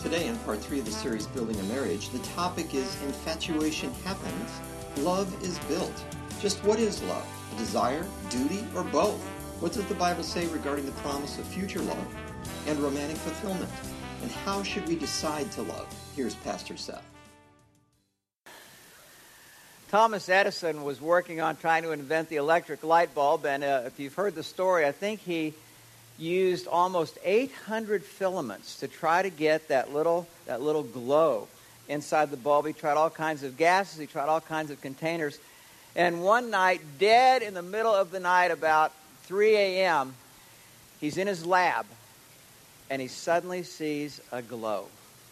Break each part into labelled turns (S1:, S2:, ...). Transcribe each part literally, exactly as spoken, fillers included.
S1: Today, in part three of the series, Building a Marriage, the topic is Infatuation Happens, Love is Built. Just what is love? A desire, duty, or both? What does the Bible say regarding the promise of future love and romantic fulfillment? And how should we decide to love? Here's Pastor Seth.
S2: Thomas Edison was working on trying to invent the electric light bulb, and uh, if you've heard the story, I think he used almost eight hundred filaments to try to get that little that little glow inside the bulb. He tried all kinds of gases, he tried all kinds of containers, and one night, dead in the middle of the night, about three a.m., he's in his lab, and he suddenly sees a glow.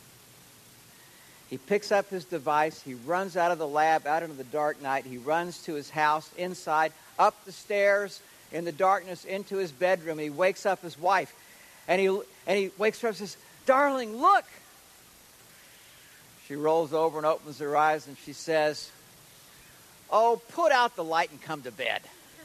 S2: He picks up his device, he runs out of the lab, out into the dark night, he runs to his house, inside, up the stairs, in the darkness, into his bedroom. He wakes up his wife, and he and he wakes her up and says, "Darling, look!" She rolls over and opens her eyes, and she says, "Oh, put out the light and come to bed."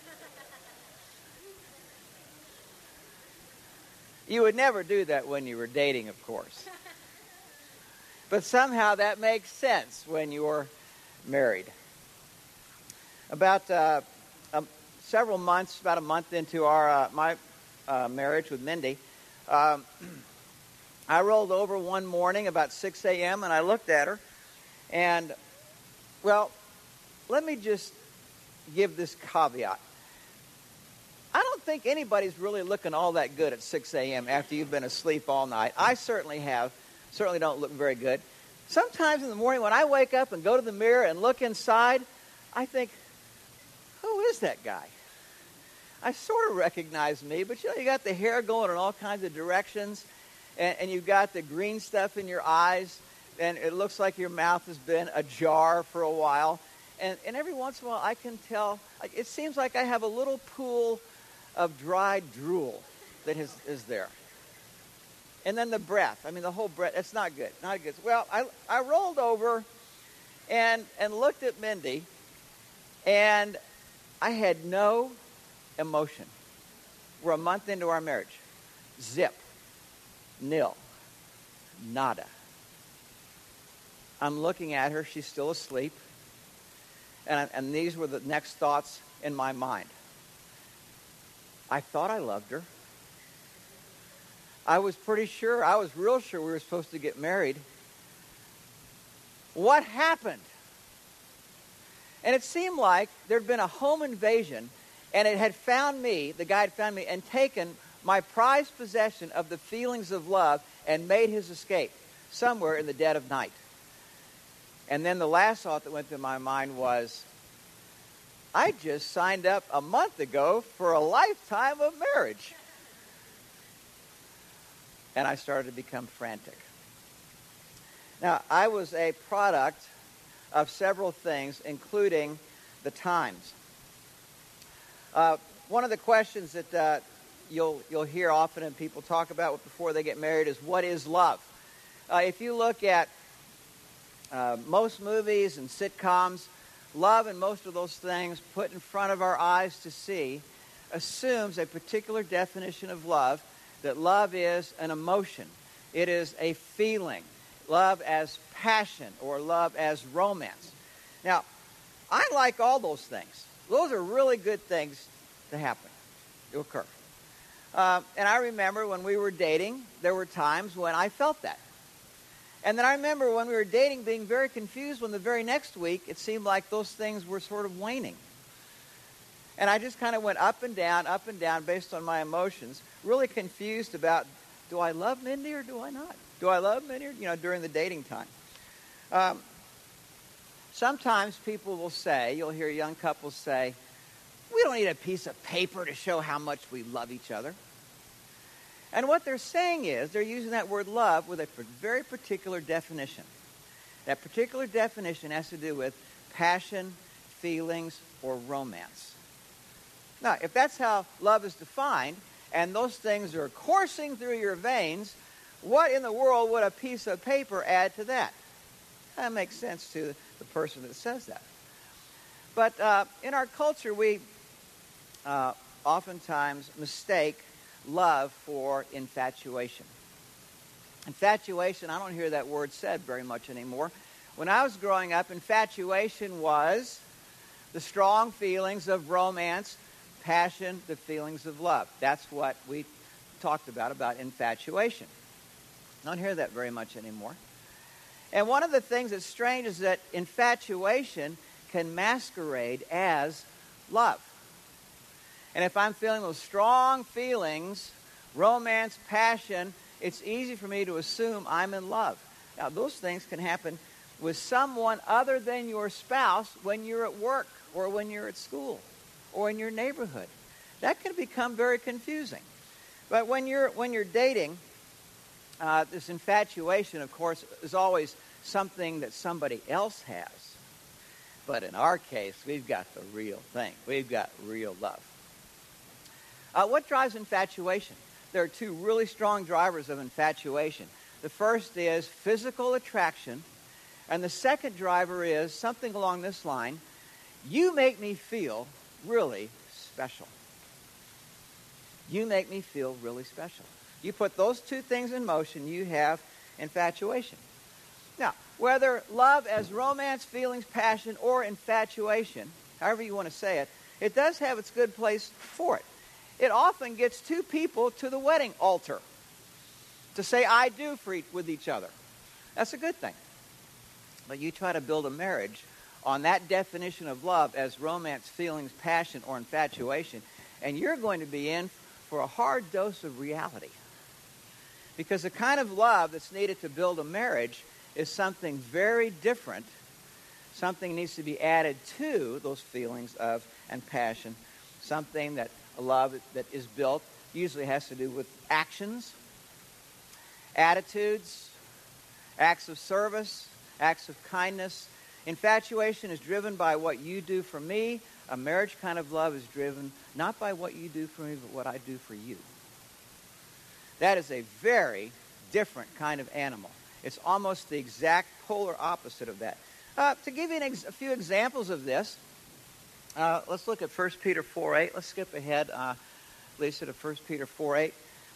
S2: You would never do that when you were dating, of course. But somehow that makes sense when you're married. About uh, um, several months, about a month into our uh, my uh, marriage with Mindy, um, I rolled over one morning about six a.m. and I looked at her, and, well, let me just give this caveat. I don't think anybody's really looking all that good at six a.m. after you've been asleep all night. I certainly have. Certainly don't look very good. Sometimes in the morning when I wake up and go to the mirror and look inside, I think, who is that guy? I sort of recognize me, but you know, you got the hair going in all kinds of directions, and, and you've got the green stuff in your eyes, and it looks like your mouth has been ajar for a while. And, and every once in a while I can tell, it seems like I have a little pool of dried drool that is, is there. And then the breath. I mean, the whole breath. It's not good. Not good. Well, I I rolled over and and looked at Mindy, and I had no emotion. We're a month into our marriage. Zip. Nil. Nada. I'm looking at her. She's still asleep. And, I, and these were the next thoughts in my mind. I thought I loved her. I was pretty sure, I was real sure we were supposed to get married. What happened? And it seemed like there had been a home invasion, and it had found me, the guy had found me, and taken my prized possession of the feelings of love and made his escape somewhere in the dead of night. And then the last thought that went through my mind was, I just signed up a month ago for a lifetime of marriage. And I started to become frantic. Now, I was a product of several things, including the times. Uh, one of the questions that uh, you'll you'll hear often and people talk about before they get married is, what is love? Uh, if you look at uh, most movies and sitcoms, love and most of those things put in front of our eyes to see assumes a particular definition of love, that love is an emotion. It is a feeling. Love as passion or love as romance. Now, I like all those things. Those are really good things to happen, to occur. Uh, and I remember when we were dating, there were times when I felt that. And then I remember when we were dating being very confused when the very next week it seemed like those things were sort of waning. And I just kind of went up and down, up and down based on my emotions, really confused about, do I love Mindy or do I not? Do I love Mindy or, you know, during the dating time? Um, sometimes people will say, you'll hear young couples say, we don't need a piece of paper to show how much we love each other. And what they're saying is, they're using that word love with a very particular definition. That particular definition has to do with passion, feelings, or romance. Now, if that's how love is defined, and those things are coursing through your veins, what in the world would a piece of paper add to that? That makes sense to the person that says that. But uh, in our culture, we uh, oftentimes mistake love for infatuation. Infatuation, I don't hear that word said very much anymore. When I was growing up, infatuation was the strong feelings of romance, passion, the feelings of love. That's what we talked about, about infatuation. I don't hear that very much anymore. And one of the things that's strange is that infatuation can masquerade as love. And if I'm feeling those strong feelings, romance, passion, it's easy for me to assume I'm in love. Now, those things can happen with someone other than your spouse when you're at work or when you're at school or in your neighborhood. That can become very confusing. But when you're when you're dating, uh, this infatuation, of course, is always something that somebody else has. But in our case, we've got the real thing. We've got real love. Uh, what drives infatuation? There are two really strong drivers of infatuation. The first is physical attraction, and the second driver is something along this line: you make me feel really special. You make me feel really special. You put those two things in motion, you have infatuation. Now, whether love as romance, feelings, passion, or infatuation, however you want to say it, it does have its good place for it. It often gets two people to the wedding altar to say I do for each, with each other. That's a good thing. But you try to build a marriage on that definition of love as romance, feelings, passion, or infatuation, and you're going to be in for a hard dose of reality. Because the kind of love that's needed to build a marriage is something very different. Something needs to be added to those feelings of and passion. Something that a love that is built usually has to do with actions, attitudes, acts of service, acts of kindness. Infatuation is driven by what you do for me. A marriage kind of love is driven not by what you do for me, but what I do for you. That is a very different kind of animal. It's almost the exact polar opposite of that. Uh, to give you an ex- a few examples of this, uh, let's look at First Peter four eight. Let's skip ahead, uh, Lisa, to First Peter four eight.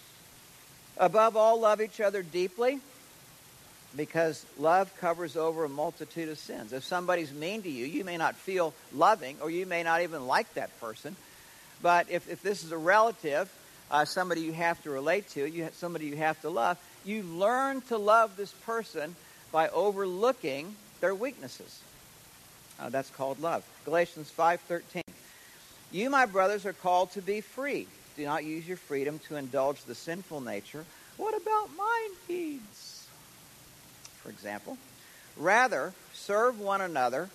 S2: Above all, love each other deeply, because love covers over a multitude of sins. If somebody's mean to you, you may not feel loving, or you may not even like that person. But if, if this is a relative, uh, somebody you have to relate to, you have, somebody you have to love, you learn to love this person by overlooking their weaknesses. Uh, that's called love. Galatians five thirteen. You, my brothers, are called to be free. Do not use your freedom to indulge the sinful nature. What about my needs? For example, rather serve one another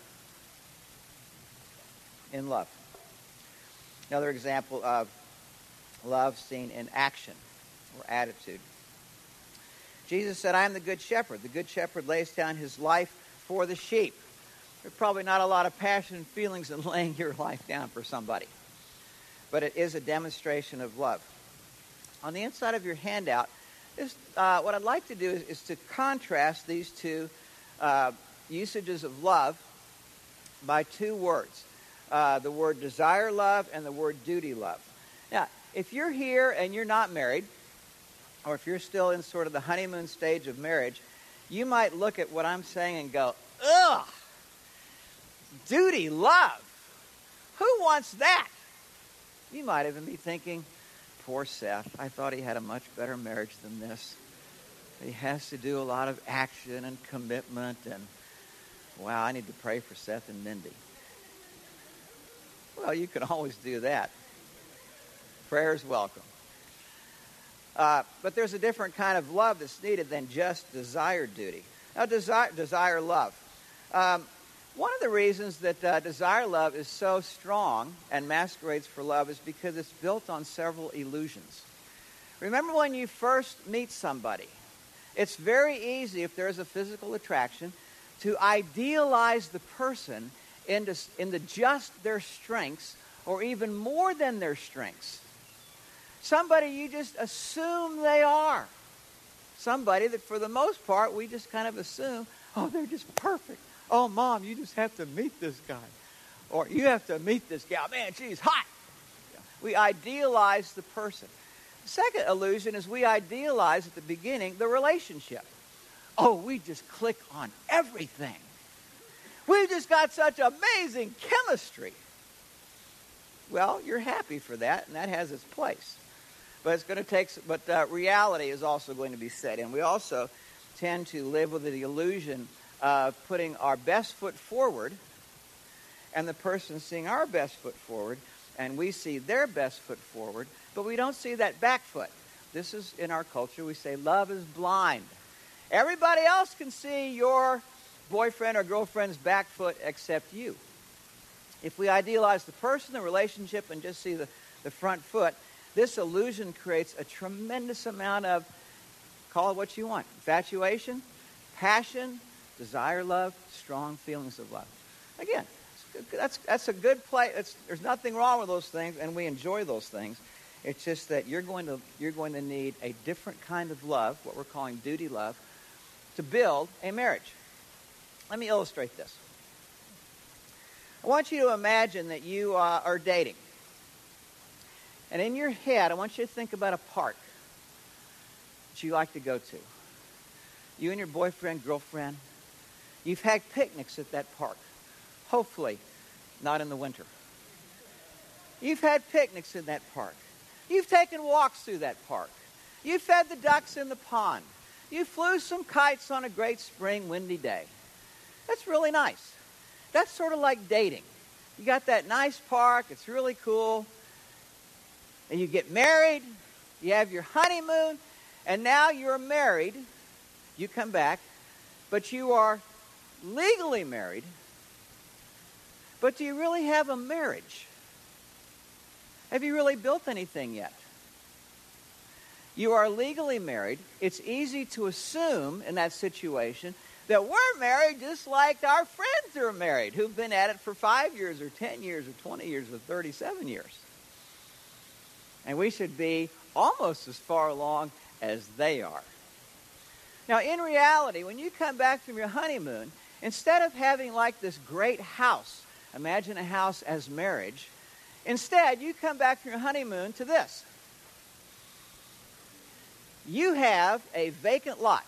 S2: in love. Another example of love seen in action or attitude. Jesus said, I am the good shepherd. The good shepherd lays down his life for the sheep. There's probably not a lot of passion and feelings in laying your life down for somebody. But it is a demonstration of love. On the inside of your handout, is, uh, what I'd like to do is, is to contrast these two uh, usages of love by two words. Uh, the word desire love and the word duty love. Now, if you're here and you're not married, or if you're still in sort of the honeymoon stage of marriage, you might look at what I'm saying and go, ugh, duty love. Who wants that? You might even be thinking, poor Seth, I thought he had a much better marriage than this. He has to do a lot of action and commitment, and wow, I need to pray for Seth and Mindy. Well, you can always do that. Prayer's welcome. Uh, but there's a different kind of love that's needed than just desire duty. Now, desire, desire love. Um, one of the reasons that uh, desire love is so strong and masquerades for love is because it's built on several illusions. Remember when you first meet somebody, it's very easy, if there's a physical attraction, to idealize the person into, into just their strengths, or even more than their strengths. Somebody you just assume they are. Somebody that for the most part we just kind of assume, oh, they're just perfect. Oh, Mom, you just have to meet this guy. Or you have to meet this gal. Man, she's hot. We idealize the person. The second illusion is we idealize at the beginning the relationship. Oh, we just click on everything. We've just got such amazing chemistry. Well, you're happy for that, and that has its place. But it's going to take. But uh, reality is also going to be set in. We also tend to live with the illusion of putting our best foot forward, and the person seeing our best foot forward, and we see their best foot forward, but we don't see that back foot. This is in our culture. We say love is blind. Everybody else can see your boyfriend or girlfriend's back foot except you. If we idealize the person, the relationship, and just see the, the front foot, this illusion creates a tremendous amount of, call it what you want, infatuation, passion, desire, love, strong feelings of love. Again, that's that's a good play. It's, there's nothing wrong with those things, and we enjoy those things. It's just that you're going to you're going to need a different kind of love, what we're calling duty love, to build a marriage. Let me illustrate this. I want you to imagine that you uh, are dating. And in your head, I want you to think about a park that you like to go to. You and your boyfriend, girlfriend, you've had picnics at that park. Hopefully, not in the winter. You've had picnics in that park. You've taken walks through that park. You've fed the ducks in the pond. You flew some kites on a great spring windy day. That's really nice. That's sort of like dating. You got that nice park. It's really cool. And you get married. You have your honeymoon. And now you're married. You come back. But you are legally married. But do you really have a marriage? Have you really built anything yet? You are legally married. It's easy to assume in that situation that we're married just like our friends are married, who've been at it for five years or ten years or twenty years or thirty-seven years. And we should be almost as far along as they are. Now, in reality, when you come back from your honeymoon, instead of having like this great house, imagine a house as marriage, instead you come back from your honeymoon to this. You have a vacant lot.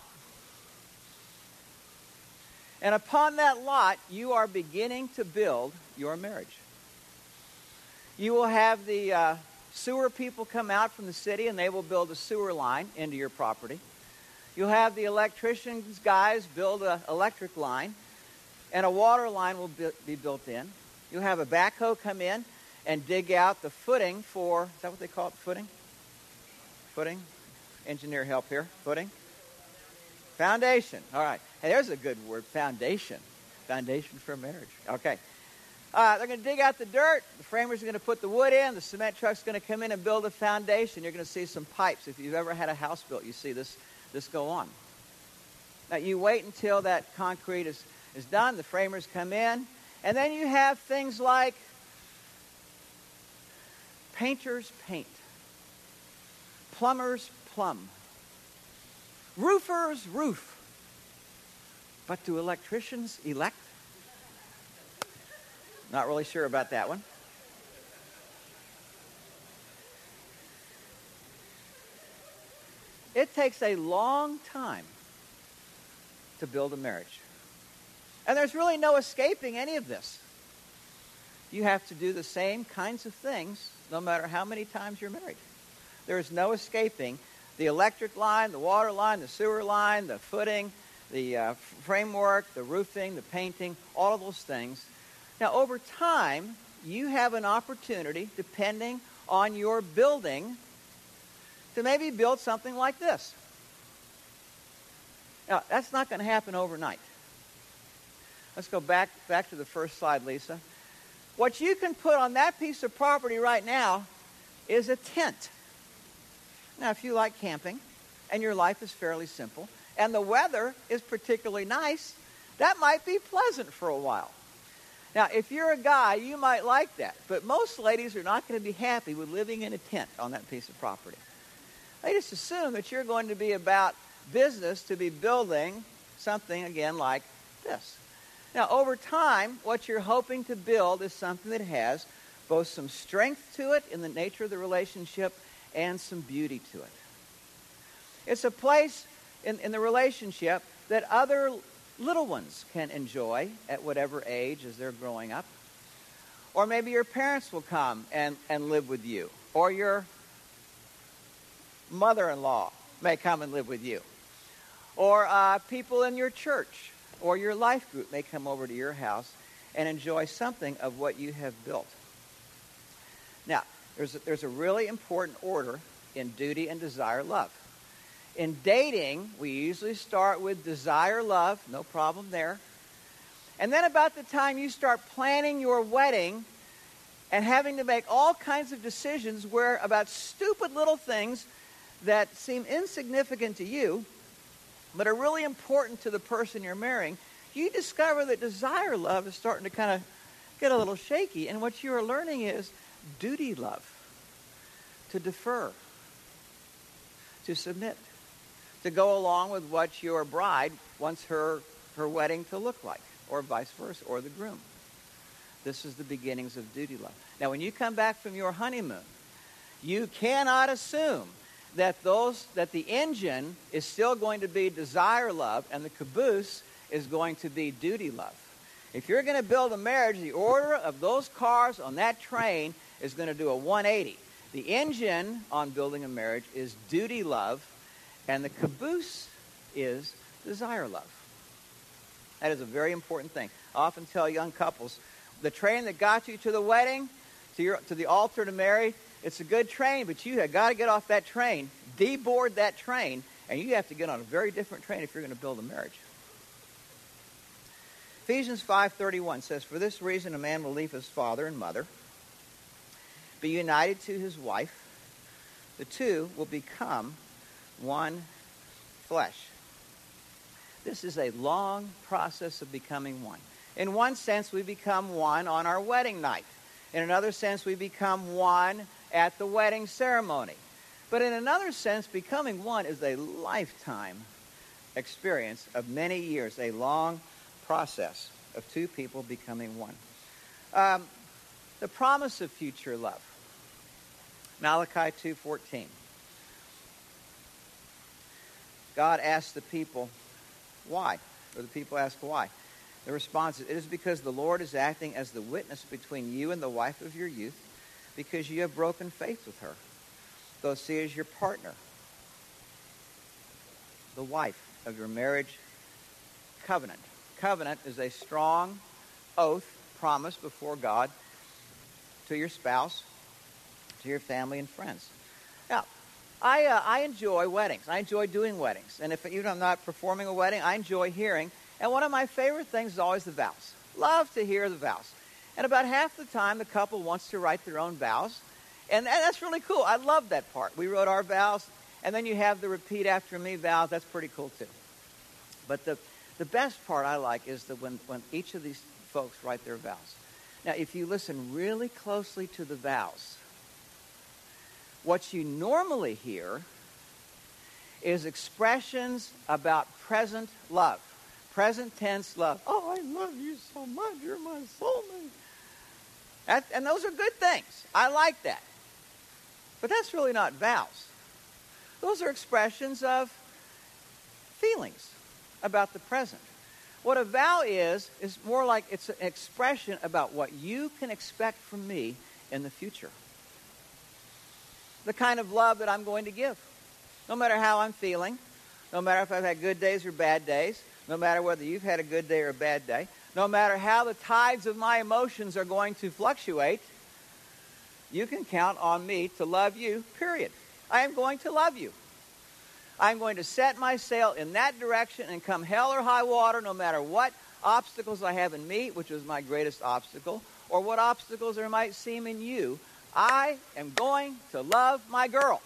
S2: And upon that lot, you are beginning to build your marriage. You will have the uh, sewer people come out from the city, and they will build a sewer line into your property. You'll have the electricians guys build an electric line, and a water line will be built in. You'll have a backhoe come in and dig out the footing for, is that what they call it, footing? Footing? Engineer help here. Footing? Foundation. All right. Hey, there's a good word, foundation. Foundation for marriage. Okay. Uh, they're going to dig out the dirt. The framers are going to put the wood in. The cement truck's going to come in and build a foundation. You're going to see some pipes. If you've ever had a house built, you see this, this go on. Now, you wait until that concrete is, is done. The framers come in. And then you have things like painters paint, plumbers plumb, roofers roof. But do electricians elect? Not really sure about that one. It takes a long time to build a marriage. And there's really no escaping any of this. You have to do the same kinds of things no matter how many times you're married. There is no escaping the electric line, the water line, the sewer line, the footing, the uh, framework, the roofing, the painting, all of those things. Now, over time, you have an opportunity, depending on your building, to maybe build something like this. Now, that's not going to happen overnight. Let's go back, back to the first slide, Lisa. What you can put on that piece of property right now is a tent. Now, if you like camping and your life is fairly simple and the weather is particularly nice, that might be pleasant for a while. Now, if you're a guy, you might like that. But most ladies are not going to be happy with living in a tent on that piece of property. They just assume that you're going to be about business to be building something, again, like this. Now, over time, what you're hoping to build is something that has both some strength to it in the nature of the relationship and some beauty to it. It's a place in, in the relationship that other little ones can enjoy at whatever age as they're growing up. Or maybe your parents will come and, and live with you. Or your mother-in-law may come and live with you. Or uh, people in your church or your life group may come over to your house and enjoy something of what you have built. Now, there's a, there's a really important order in duty and desire love. In dating, we usually start with desire love, no problem there. And then about the time you start planning your wedding and having to make all kinds of decisions where about stupid little things that seem insignificant to you, but are really important to the person you're marrying, you discover that desire love is starting to kind of get a little shaky. And what you are learning is duty love, to defer, to submit, to go along with what your bride wants her, her wedding to look like, or vice versa, or the groom. This is the beginnings of duty love. Now, when you come back from your honeymoon, you cannot assume that those that the engine is still going to be desire love and the caboose is going to be duty love. If you're going to build a marriage, the order of those cars on that train is going to do a one eighty. The engine on building a marriage is duty love, and the caboose is desire love. That is a very important thing. I often tell young couples, the train that got you to the wedding, to your to the altar to marry, it's a good train, but you have got to get off that train, deboard that train, and you have to get on a very different train if you're going to build a marriage. Ephesians five thirty-one says, "For this reason a man will leave his father and mother, be united to his wife. The two will become one flesh." This is a long process of becoming one. In one sense, we become one on our wedding night. In another sense, we become one at the wedding ceremony. But in another sense, becoming one is a lifetime experience of many years, a long process of two people becoming one. Um, the promise of future love. Malachi two fourteen. God asked the people, why? Or the people ask why. The response is, "It is because the Lord is acting as the witness between you and the wife of your youth, because you have broken faith with her, though she is your partner, the wife of your marriage covenant." Covenant is a strong oath, promise before God to your spouse, to your family and friends. Now, I uh, I enjoy weddings. I enjoy doing weddings. And if even I'm not performing a wedding, I enjoy hearing. And one of my favorite things is always the vows. Love to hear the vows. And about half the time, the couple wants to write their own vows. And that's really cool. I love that part. We wrote our vows, and then you have the repeat after me vows. That's pretty cool, too. But the, the best part I like is that when, when each of these folks write their vows. Now, if you listen really closely to the vows, what you normally hear is expressions about present love. Present tense love. "Oh, I love you so much. You're my soulmate." That, and those are good things. I like that. But that's really not vows. Those are expressions of feelings about the present. What a vow is, is more like it's an expression about what you can expect from me in the future. The kind of love that I'm going to give. No matter how I'm feeling, no matter if I've had good days or bad days, no matter whether you've had a good day or a bad day, no matter how the tides of my emotions are going to fluctuate, you can count on me to love you, period. I am going to love you. I'm going to set my sail in that direction and come hell or high water, no matter what obstacles I have in me, which is my greatest obstacle, or what obstacles there might seem in you. I am going to love my girl.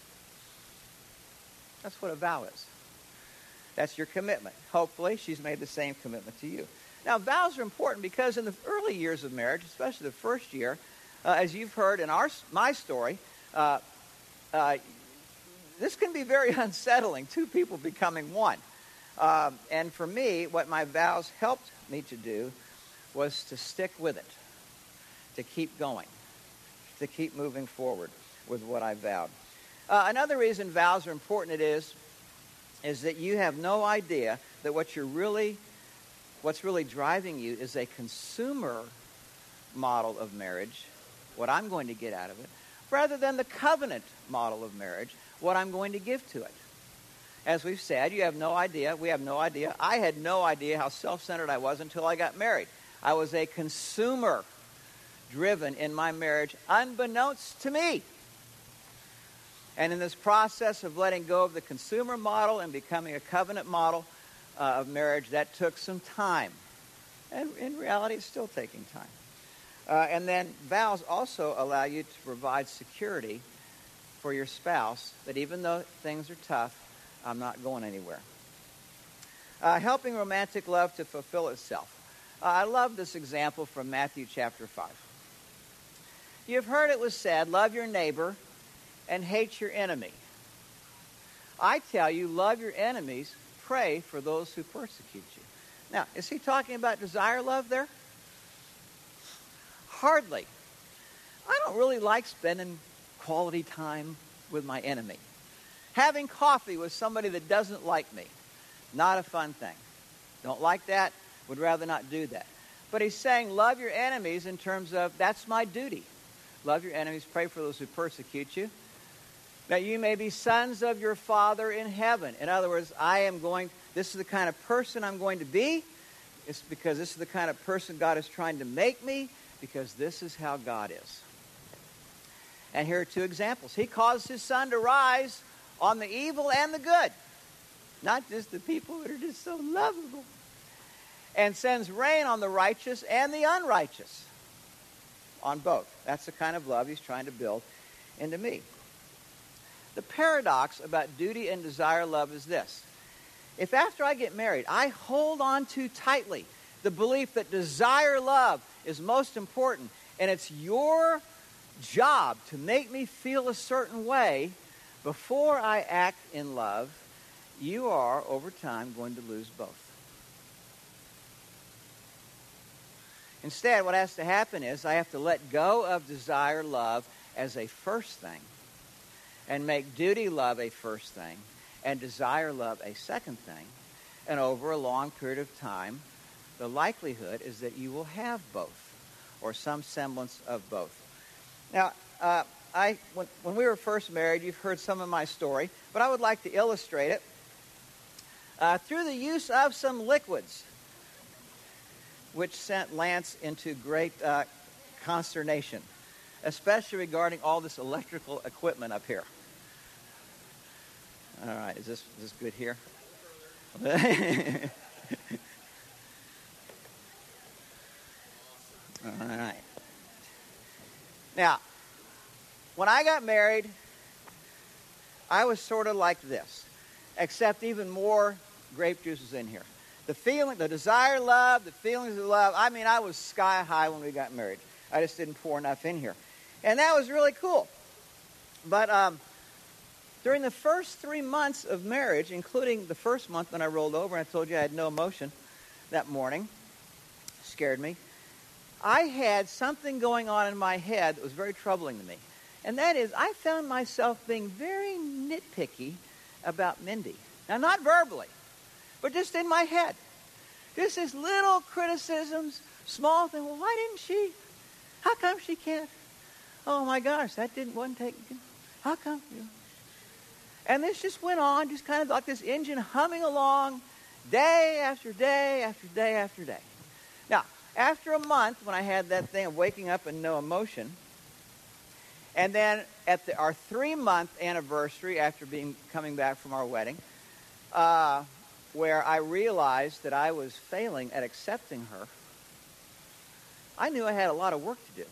S2: That's what a vow is. That's your commitment. Hopefully, she's made the same commitment to you. Now, vows are important because in the early years of marriage, especially the first year, uh, as you've heard in our my story, uh, uh, this can be very unsettling, two people becoming one. Um, and for me, what my vows helped me to do was to stick with it, to keep going, to keep moving forward with what I vowed. Uh, another reason vows are important it is, is that you have no idea that what you're really, what's really driving you is a consumer model of marriage, what I'm going to get out of it, rather than the covenant model of marriage, what I'm going to give to it. As we've said, you have no idea, we have no idea. I had no idea how self-centered I was until I got married. I was a consumer driven in my marriage, unbeknownst to me. And in this process of letting go of the consumer model and becoming a covenant model uh, of marriage, that took some time. And in reality, it's still taking time. Uh, and then vows also allow you to provide security for your spouse that even though things are tough, I'm not going anywhere. Uh, helping romantic love to fulfill itself. Uh, I love this example from Matthew chapter five. You've heard it was said, love your neighbor and hate your enemy. I tell you, love your enemies, pray for those who persecute you. Now, is he talking about desire love there? Hardly. I don't really like spending quality time with my enemy. Having coffee with somebody that doesn't like me, not a fun thing. Don't like that, would rather not do that. But he's saying love your enemies in terms of that's my duty. Love your enemies, pray for those who persecute you, that you may be sons of your Father in heaven. In other words, I am going, this is the kind of person I'm going to be. It's because this is the kind of person God is trying to make me, because this is how God is. And here are two examples. He caused his sun to rise on the evil and the good, not just the people that are just so lovable, and sends rain on the righteous and the unrighteous, on both. That's the kind of love he's trying to build into me. The paradox about duty and desire love is this. If after I get married, I hold on too tightly the belief that desire love is most important, and it's your job to make me feel a certain way before I act in love, you are, over time, going to lose both. Instead, what has to happen is I have to let go of desire love as a first thing and make duty love a first thing and desire love a second thing. And over a long period of time, the likelihood is that you will have both or some semblance of both. Now, uh, I when, when we were first married, you've heard some of my story, but I would like to illustrate it uh, through the use of some liquids, which sent Lance into great uh, consternation, especially regarding all this electrical equipment up here. All right, is this, is this good here? All right. Now, when I got married, I was sort of like this, except even more grape juice was in here. The feeling, the desire love, the feelings of love, I mean, I was sky high when we got married. I just didn't pour enough in here. And that was really cool. But um, during the first three months of marriage, including the first month when I rolled over and I told you I had no emotion that morning, scared me, I had something going on in my head that was very troubling to me. And that is, I found myself being very nitpicky about Mindy. Now, not verbally, but just in my head. Just these little criticisms, small things. Well, why didn't she? How come she can't? Oh, my gosh, that didn't, wasn't taken. How come? You know? And this just went on, just kind of like this engine humming along day after day after day after day. Now, after a month, when I had that thing of waking up and no emotion, and then at the, our three-month anniversary after being coming back from our wedding, uh, where I realized that I was failing at accepting her, I knew I had a lot of work to do.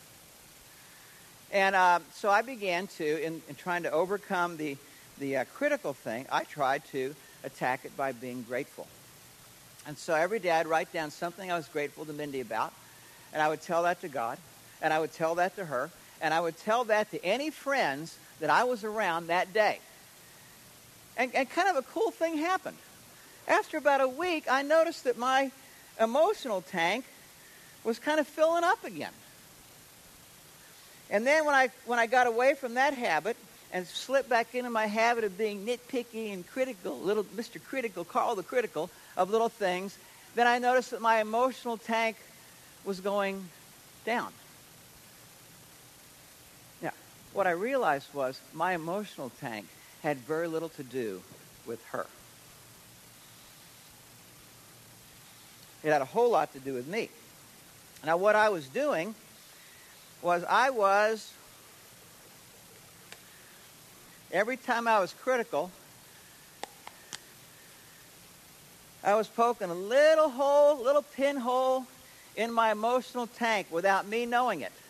S2: And uh, so I began to, in, in trying to overcome the, the uh, critical thing, I tried to attack it by being grateful. And so every day I'd write down something I was grateful to Mindy about, and I would tell that to God, and I would tell that to her, and I would tell that to any friends that I was around that day. And, and kind of a cool thing happened. After about a week, I noticed that my emotional tank was kind of filling up again. And then when I when I got away from that habit and slip back into my habit of being nitpicky and critical, little Mister Critical, Carl the Critical, of little things, then I noticed that my emotional tank was going down. Now, what I realized was my emotional tank had very little to do with her. It had a whole lot to do with me. Now, what I was doing was I was, every time I was critical, I was poking a little hole, little pinhole in my emotional tank without me knowing it.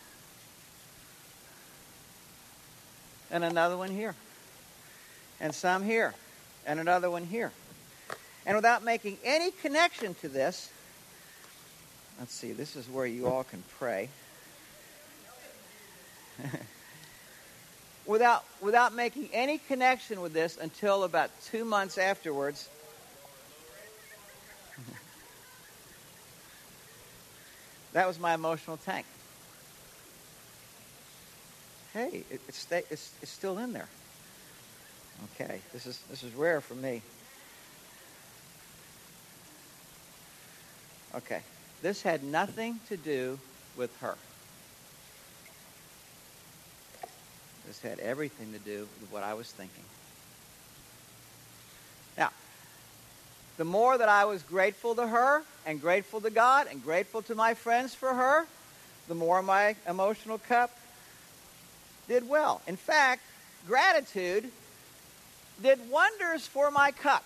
S2: And another one here. And some here. And another one here. And without making any connection to this, let's see, this is where you all can pray. without, without making any connection with this until about two months afterwards, that was my emotional tank. Hey, it, it's, it's, it's still in there. Okay, this is, this is rare for me. Okay, this had nothing to do with her. This had everything to do with what I was thinking. Now, the more that I was grateful to her and grateful to God and grateful to my friends for her, the more my emotional cup did well. In fact, gratitude did wonders for my cup.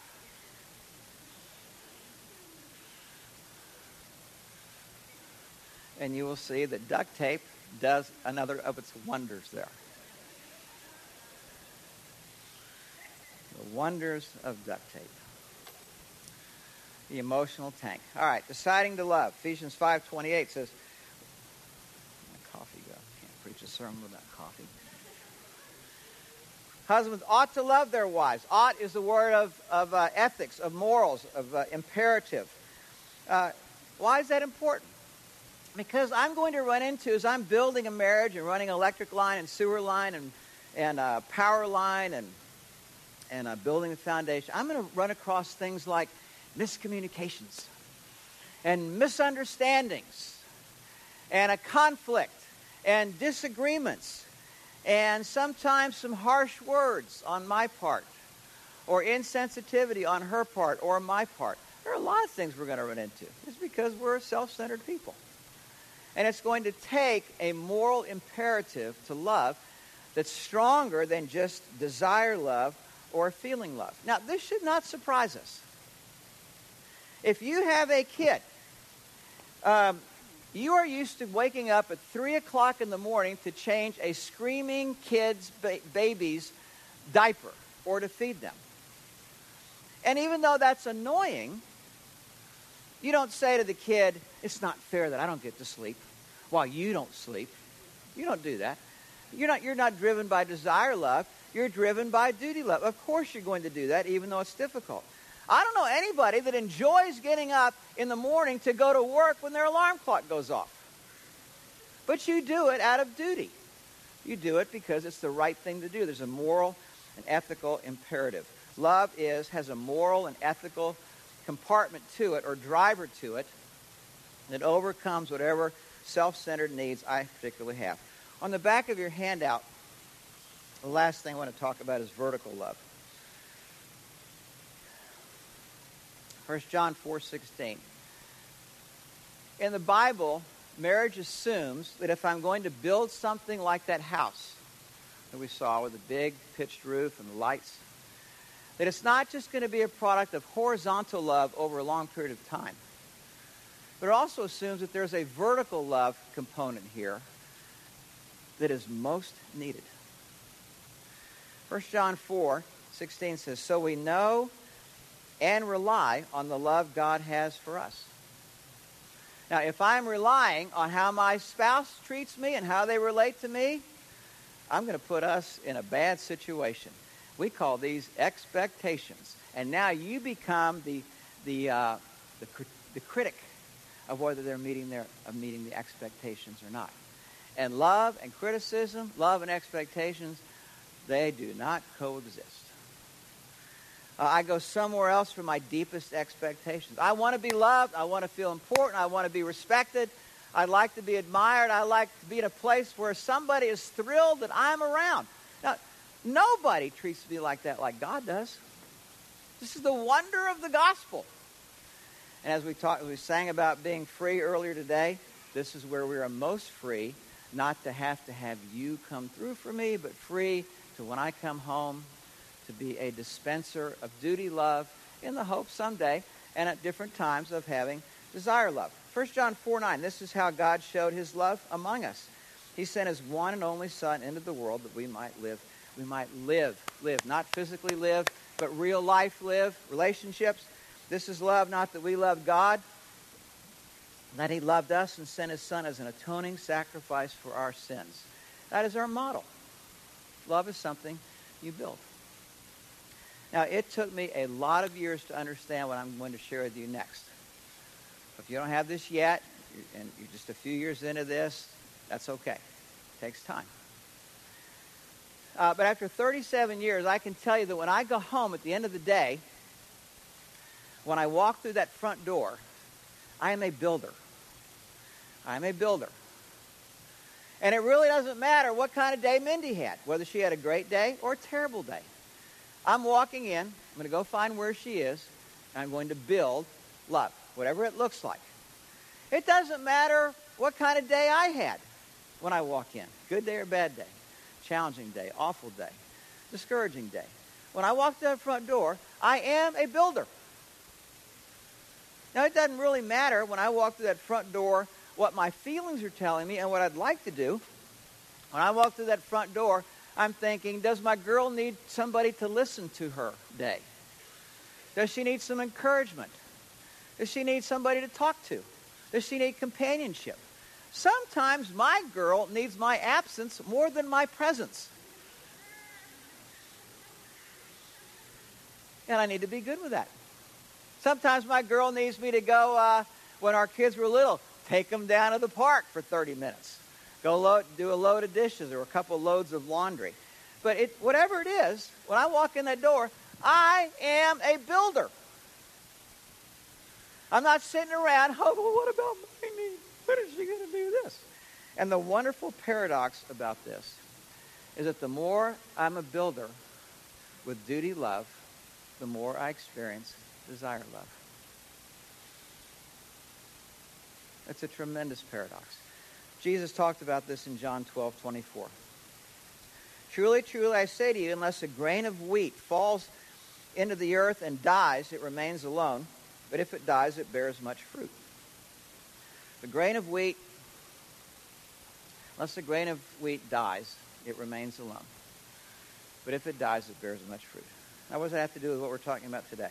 S2: And you will see that duct tape does another of its wonders there. The wonders of duct tape. The emotional tank. All right, deciding to love. Ephesians five twenty-eight says, my coffee go. Can't preach a sermon without coffee. Husbands ought to love their wives. Ought is the word of, of uh, ethics, of morals, of uh, imperative. Uh, why is that important? Because I'm going to run into, as I'm building a marriage and running electric line and sewer line and, and uh, power line and, and uh, building the foundation, I'm going to run across things like miscommunications and misunderstandings and a conflict and disagreements and sometimes some harsh words on my part or insensitivity on her part or my part. There are a lot of things we're going to run into. It's because we're self-centered people. And it's going to take a moral imperative to love that's stronger than just desire love or feeling love. Now, this should not surprise us. If you have a kid, um, you are used to waking up at three o'clock in the morning to change a screaming kid's ba- baby's diaper or to feed them. And even though that's annoying, you don't say to the kid, it's not fair that I don't get to sleep while you don't sleep. You don't do that. You're not, you're not driven by desire love. You're driven by duty love. Of course you're going to do that, even though it's difficult. I don't know anybody that enjoys getting up in the morning to go to work when their alarm clock goes off. But you do it out of duty. You do it because it's the right thing to do. There's a moral and ethical imperative. Love is has a moral and ethical compartment to it or driver to it that overcomes whatever self-centered needs I particularly have. On the back of your handout, the last thing I want to talk about is vertical love. First John four sixteen. In the Bible, marriage assumes that if I'm going to build something like that house that we saw with the big pitched roof and the lights, that it's not just going to be a product of horizontal love over a long period of time, but it also assumes that there's a vertical love component here that is most needed. First John four sixteen says, so we know and rely on the love God has for us. Now, if I'm relying on how my spouse treats me and how they relate to me, I'm going to put us in a bad situation. We call these expectations. And now you become the the uh, the, the critic of whether they're meeting their of meeting the expectations or not. And love and criticism, love and expectations They do not coexist. Uh, I go somewhere else for my deepest expectations. I want to be loved. I want to feel important. I want to be respected. I'd like to be admired. I like to be in a place where somebody is thrilled that I'm around. Now, nobody treats me like that like God does. This is the wonder of the gospel. And as we talked, as we sang about being free earlier today, this is where we are most free, not to have to have you come through for me, but free to, when I come home, to be a dispenser of duty love in the hope someday and at different times of having desire love. First John four nine, this is how God showed his love among us. He sent his one and only Son into the world that we might live. We might live, live, not physically live, but real life live, relationships. This is love, not that we love God, that he loved us and sent his Son as an atoning sacrifice for our sins. That is our model. Love is something you build. Now, it took me a lot of years to understand what I'm going to share with you next. If you don't have this yet, and you're just a few years into this, that's okay. It takes time. Uh, but after thirty-seven years, I can tell you that when I go home at the end of the day, when I walk through that front door, I am a builder. I'm a builder. And it really doesn't matter what kind of day Mindy had, whether she had a great day or a terrible day. I'm walking in, I'm going to go find where she is, and I'm going to build love, whatever it looks like. It doesn't matter what kind of day I had when I walk in, good day or bad day, challenging day, awful day, discouraging day. When I walk through that front door, I am a builder. Now, it doesn't really matter when I walk through that front door what my feelings are telling me and what I'd like to do. When I walk through that front door, I'm thinking, does my girl need somebody to listen to her day? Does she need some encouragement? Does she need somebody to talk to? Does she need companionship? Sometimes my girl needs my absence more than my presence. And I need to be good with that. Sometimes my girl needs me to go, uh, when our kids were little, take them down to the park for thirty minutes. Go load, do a load of dishes or a couple loads of laundry. But it, whatever it is, when I walk in that door, I am a builder. I'm not sitting around, oh, well, what about my need? When is she going to do this? And the wonderful paradox about this is that the more I'm a builder with duty love, the more I experience desire love. It's a tremendous paradox. Jesus talked about this in John twelve twenty-four. Truly, truly, I say to you, unless a grain of wheat falls into the earth and dies, it remains alone. But if it dies, it bears much fruit. The grain of wheat, unless the grain of wheat dies, it remains alone. But if it dies, it bears much fruit. Now, what does that have to do with what we're talking about today?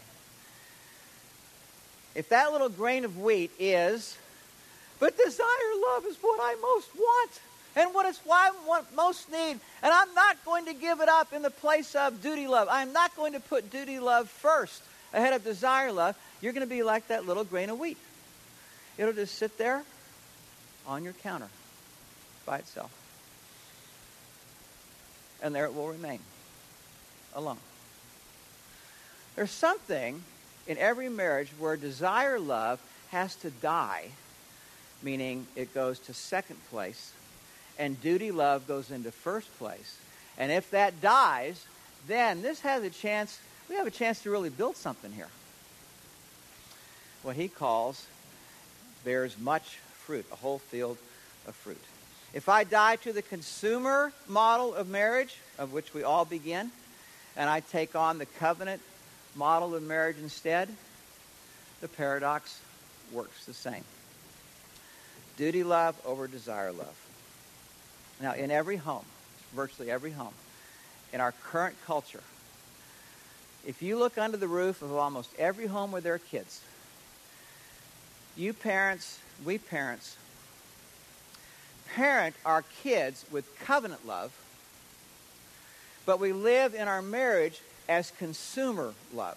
S2: If that little grain of wheat is, but desire love is what I most want, and what is what I want, most need, and I'm not going to give it up in the place of duty love. I'm not going to put duty love first ahead of desire love. You're going to be like that little grain of wheat. It'll just sit there on your counter by itself. And there it will remain, alone. There's something in every marriage where desire love has to die, meaning it goes to second place, and duty love goes into first place. And if that dies, then this has a chance, we have a chance to really build something here. What he calls bears much fruit, a whole field of fruit. If I die to the consumer model of marriage, of which we all begin, and I take on the covenant model of marriage instead, the paradox works the same. Duty love over desire love. Now, in every home, virtually every home, in our current culture, if you look under the roof of almost every home with their kids, you parents, we parents, parent our kids with covenant love, but we live in our marriage as consumer love.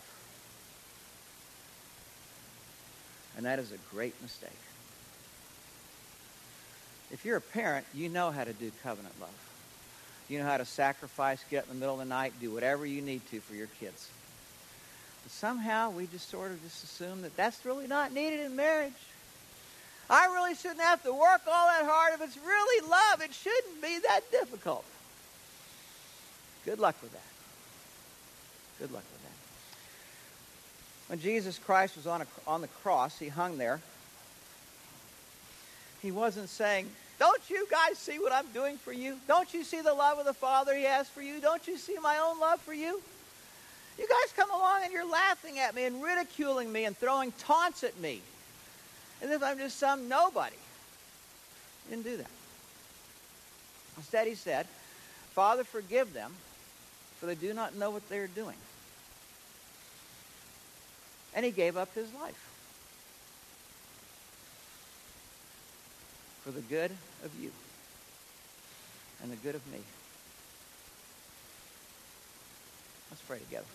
S2: And that is a great mistake. If you're a parent, you know how to do covenant love. You know how to sacrifice, get up in the middle of the night, do whatever you need to for your kids. But somehow we just sort of just assume that that's really not needed in marriage. I really shouldn't have to work all that hard. If it's really love, it shouldn't be that difficult. Good luck with that. Good luck with that. When Jesus Christ was on, a, on the cross, he hung there. He wasn't saying, don't you guys see what I'm doing for you? Don't you see the love of the Father he has for you? Don't you see my own love for you? You guys come along and you're laughing at me and ridiculing me and throwing taunts at me as if I'm just some nobody. He didn't do that. Instead, he said, Father, forgive them, for they do not know what they're doing. And he gave up his life for the good of you and the good of me. Let's pray together.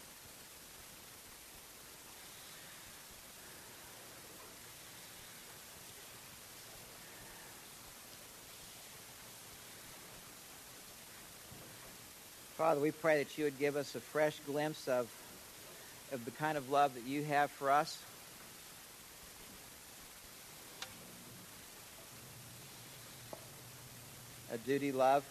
S2: Father, we pray that you would give us a fresh glimpse of, of the kind of love that you have for us. A duty love.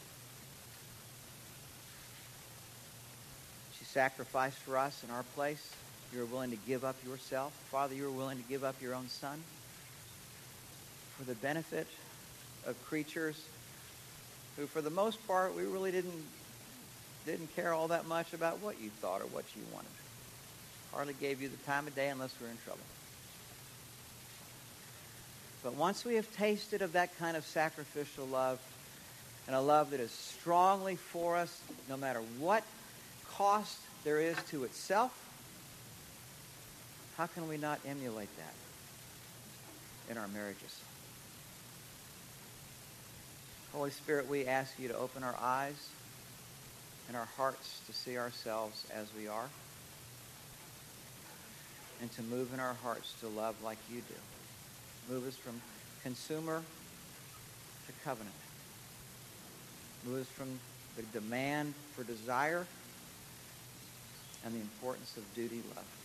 S2: You sacrificed for us in our place. You were willing to give up yourself. Father, you were willing to give up your own son for the benefit of creatures who, for the most part, we really didn't didn't care all that much about what you thought or what you wanted. Hardly gave you the time of day unless we were in trouble. But once we have tasted of that kind of sacrificial love, and a love that is strongly for us, no matter what cost there is to itself, how can we not emulate that in our marriages? Holy Spirit, we ask you to open our eyes and our hearts to see ourselves as we are, and to move in our hearts to love like you do. Move us from consumer to covenant. Move us from the demand for desire and the importance of duty love.